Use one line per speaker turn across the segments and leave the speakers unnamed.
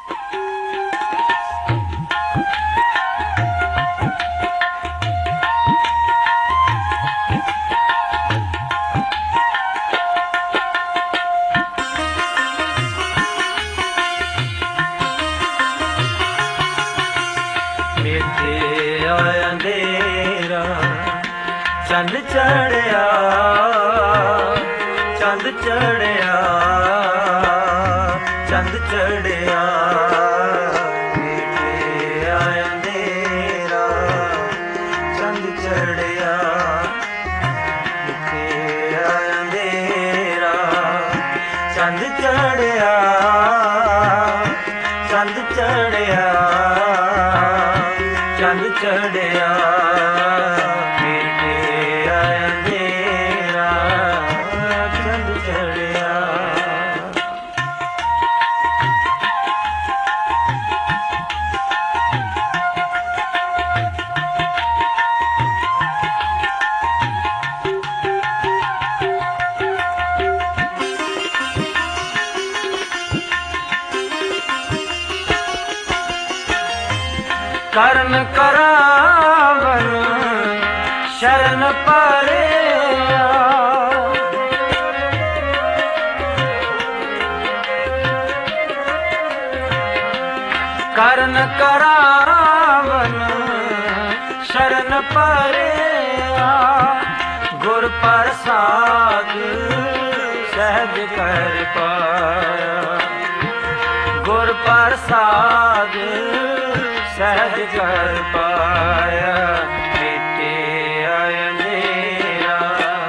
अंधेरा चंद चढ़िया, चंद चढ़िया, चंद चढ़िया। अंधेरा चंद चढ़िया, अंधेरा चंद चढ़िया, चंद चढ़िया, चंद चढ़िया। अंधेरा चंद चढ़िया। करन करावन शरण पारिया, करन करावन शरण पारिया। गुर प्रसाद सहज कर पाया, गुर प्रसाद सहज कर पाया। मिटिया अंधेरा,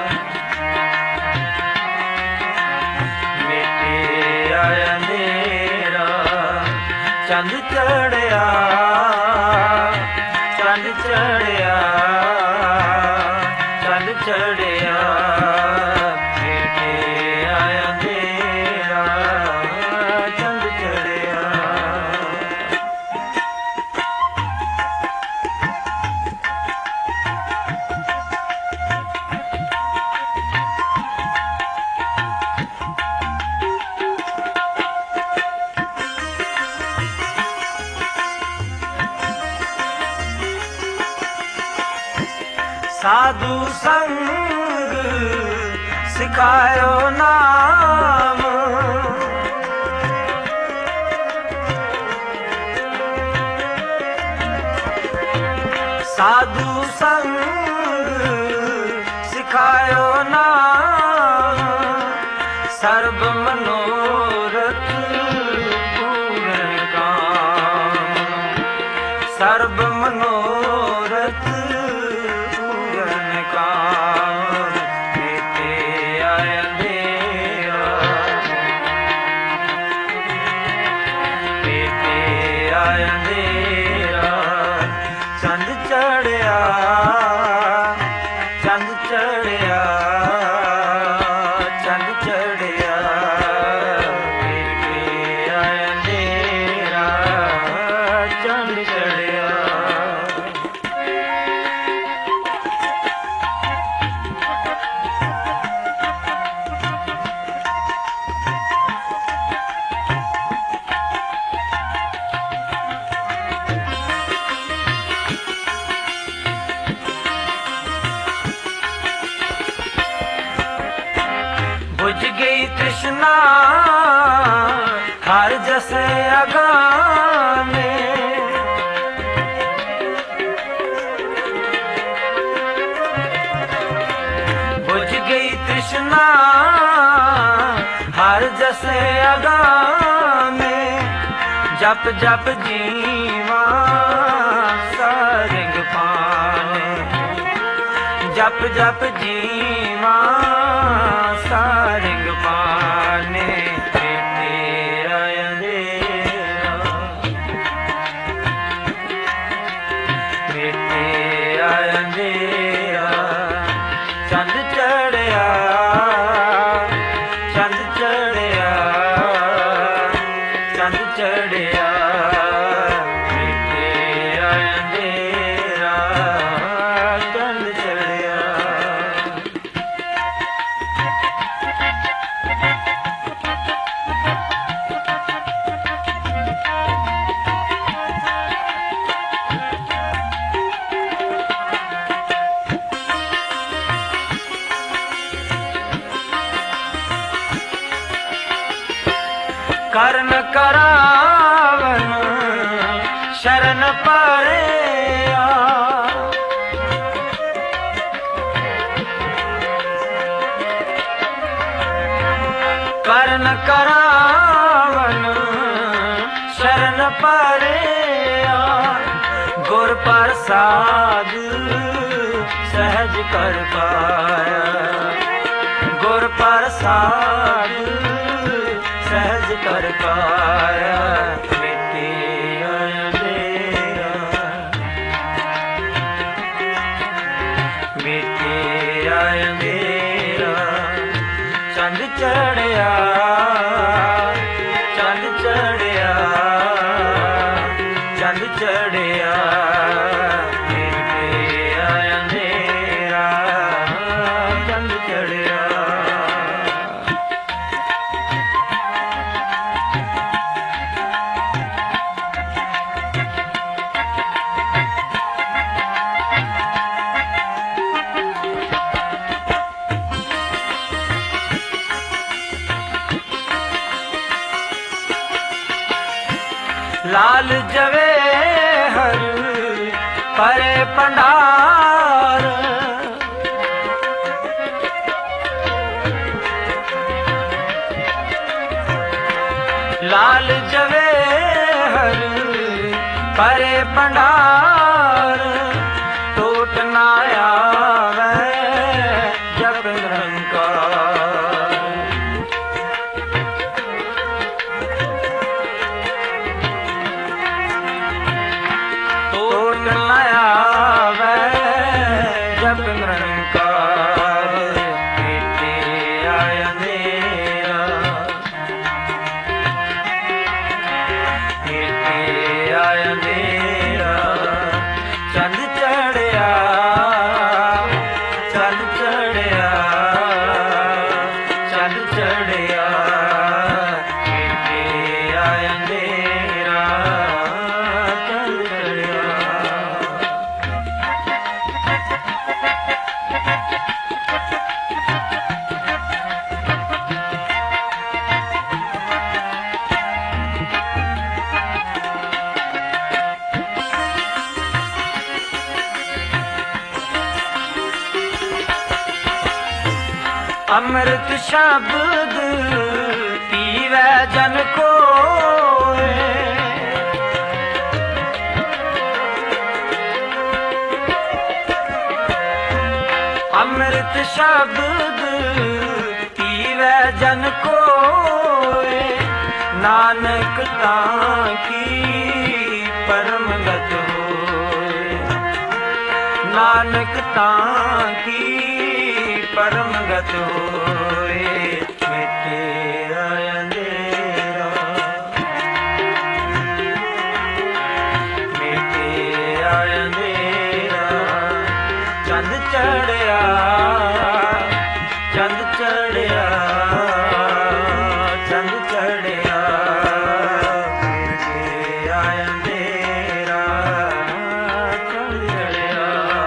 मिटिया अंधेरा चंद चढ़िया, चंद चढ़िया, चंद चढ़िया। मिटिया अंधेरा चंद चढ़िया। साधु संग सिखायो नाम, साधु संग सिखायो नाम। सर्व मनोरथ पूर्ण काम, सर्व मनोरथ अंधेरा चंद चढ़िया, चंद चढ़िया, चंद चढ़िया। अंधेरा चंद चढ़िया। बुझ गई तृष्णा हर जैसे अगाने, बुझ गई तृष्णा हर जैसे अगाने। जप जप जीवा सारंग पाने, जप जप जीवा सारंग पाने। मिटिया अंधेरा, मिटिया अंधेरा चंद चढ़िया, चंद चढ़िया, चंद चढ़िया। मिटिया अंधेरा चंद चढ़िया। ਕਰਨ ਕਰਾਵਨ ਸ਼ਰਨ ਪਰਿਆ ਕਰਨ ਕਰਾਵਨ ਸ਼ਰਨ ਪਰਿਆ ਗੁਰ ਪ੍ਰਸਾਦ ਸਹਿਜ ਕਰ ਪਾਇਆ ਗੁਰ ਪ੍ਰਸਾਦ ਸਹਿਜ ਕਰ ਪਾਇਆ ਮਿਟੇ ਅੰਧੇਰਾ ਮਿਟੇ ਅੰਧੇਰਾ ਚੰਦ ਚੜਿਆ ਚੰਦ ਚੜਿਆ ਚੰਦ ਚੜਿਆ ਮਿਟੇ ਅੰਧੇਰਾ ਚੰਦ ਚੜਿਆ ਲਾਲ ਜਵੇ ਹਰ ਪਰੇ ਪੰਡਾਰ ਲਾਲ ਜਵੇ ਹਰ ਪਰੇ ਪੰਡਾਰ ਟੋਟ ਨਾ ਆਵੇ ਜਪ ਨਿਰੰਕਾਰ ਜਪ ਨਿਰੰਕਾਰ ਮਿਟੇ ਅੰਧੇਰਾ ਮਿਟੇ ਅੰਧੇਰਾ ਚੰਦ ਚੜਿਆ ਚੰਦ ਚੜਿਆ ਚੰਦ ਚੜਿਆ ਮਿਟੇ ਅੰਧੇਰਾ ਚੰਦ ਚੜਿਆ ਅੰਮ੍ਰਿਤ ਸ਼ਬਦ ਪੀਵੈ ਜਨ ਕੋਇ ਅੰਮ੍ਰਿਤ ਸ਼ਬਦ ਪੀਵੈ ਜਨ ਕੋਇ ਨਾਨਕ ਤਾਂ ਕੀ ਪਰਮ ਗਤ ਹੋਇ ਨਾਨਕ ਤਾਂ ਕੀ ਪਰਮ ਗਤ ਹੋਏ ਮਿਟੇ ਅੰਧੇਰਾ ਮਿਟੇ ਅੰਧੇਰਾ ਚੰਦ ਚੜਿਆ ਚੰਦ ਚੜਿਆ ਚੰਦ ਚੜਿਆ ਮਿਟੇ ਅੰਧੇਰਾ ਚੰਦ ਚੜਿਆ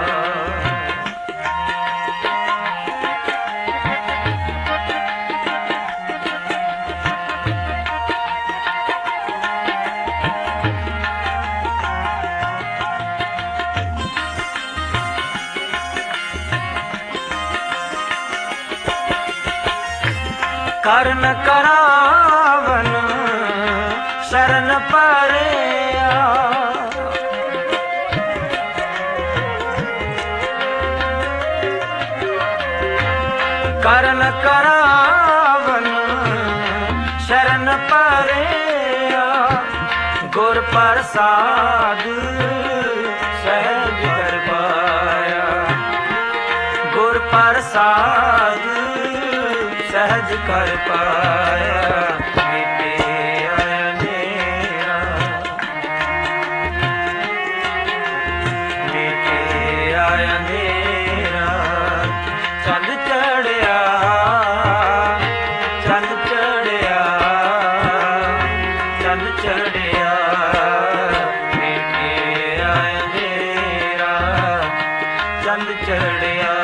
ਕਰਨ ਕਰਾਵਨ ਸ਼ਰਨ ਪਰਿਆ ਕਰਨ ਕਰਾਵਨ ਸ਼ਰਨ ਪਰਿਆ ਗੁਰ ਪ੍ਰਸਾਦ ਸਹਿਜ ਕਰ ਪਾਇਆ ਗੁਰ ਪ੍ਰਸਾਦ ਸਹਿਜ ਕਰ ਪਾਇਆ ਮਿਟੇ ਅੰਧੇਰਾ ਮਿਟੇ ਅੰਧੇਰਾ ਚੰਦ ਚੜਿਆ ਚੰਦ ਚੜਿਆ ਚੰਦ ਚੜਿਆ ਮਿਟੇ ਅੰਧੇਰਾ ਚੰਦ ਚੜਿਆ